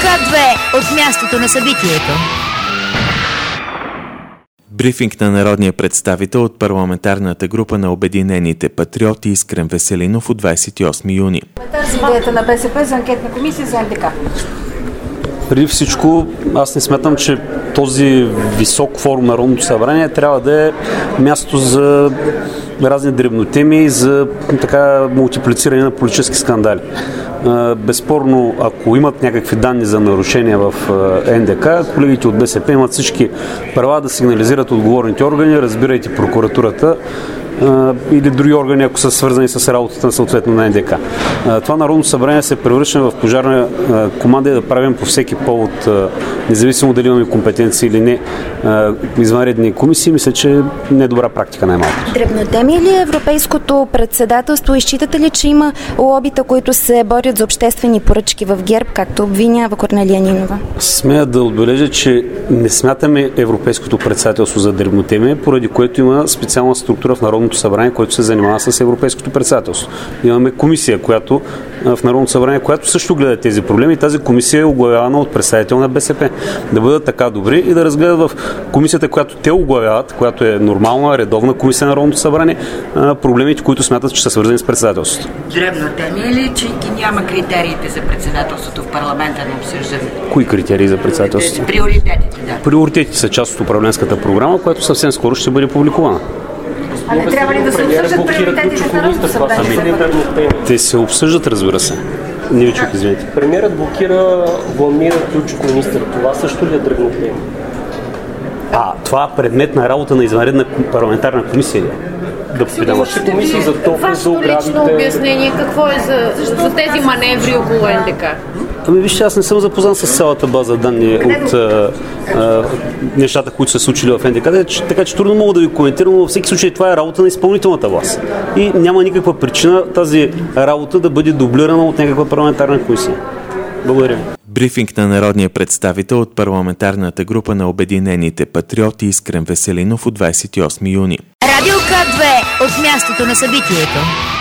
К2 от мястото на събитието. Брифинг на народния представител от парламентарната група на Обединените патриоти Искрен Веселинов от 28 юни. Идеята на БСП за анкетна комисия за НДК. Преди всичко, аз не смятам, че този висок форум на Народното събрание трябва да е място за разни дребнотеми и за така мултиплициране на политически скандали. Безспорно, ако имат някакви данни за нарушения в НДК, колегите от БСП имат всички права да сигнализират отговорните органи, разбирайте прокуратурата или други органи, ако са свързани с работата съответно на НДК. Това Народно събрание се превръща в пожарна команда и да правим по всеки повод, независимо дали имаме компетенции или не, извънредни комисии, мисля, че не е добра практика най-малкото. Дребнотеми ли е европейското председателство и считате ли, че има лобита, които се борят за обществени поръчки в ГЕРБ, както обвинява Корнелия Нинова? Смея да отбележа, че не смятаме европейското председателство за дребнотеми, поради което има специална структура в Народното събрание, което се занимава с европейското председателство. Имаме комисия, която в Народното събрание, която също гледа тези проблеми, и тази комисия е оглавявана от представител на БСП. Да бъдат така добри и да разгледат в комисията, която те оглавяват, която е нормална, редовна комисия на Народното събрание, проблемите, които смятат, че са свързани с председателството. Дребна тема е ли, че няма критериите за председателството в парламента на обсъждане? Кои критерии за председателството? Приоритетите, да. Приоритетите са част от управленската програма, която съвсем скоро ще бъде публикувана. А не трябва ли да се обсъждат приоритетите в Народното събрание? Те се обсъждат, разбира се. Не ви чух, извинете. Премиерът блокира Владимир ключов министър. Това също ли е дребнотеми? Това е предмет на работа на извънредна парламентарна комисия ли? Имаше комисии за толкова за оградите. Вашето лично обяснение какво е за тези маневри около НДК? Вижте, аз не съм запознан с цялата база данни от нещата, които са случили в НДК, така че трудно мога да ви коментирам, но във всеки случай това е работа на изпълнителната власт. И няма никаква причина тази работа да бъде дублирана от някаква парламентарна комисия. Благодаря. Брифинг на народния представител от парламентарната група на Обединените патриоти Искрен Веселинов от 28 юни. Радио К2 от мястото на събитието.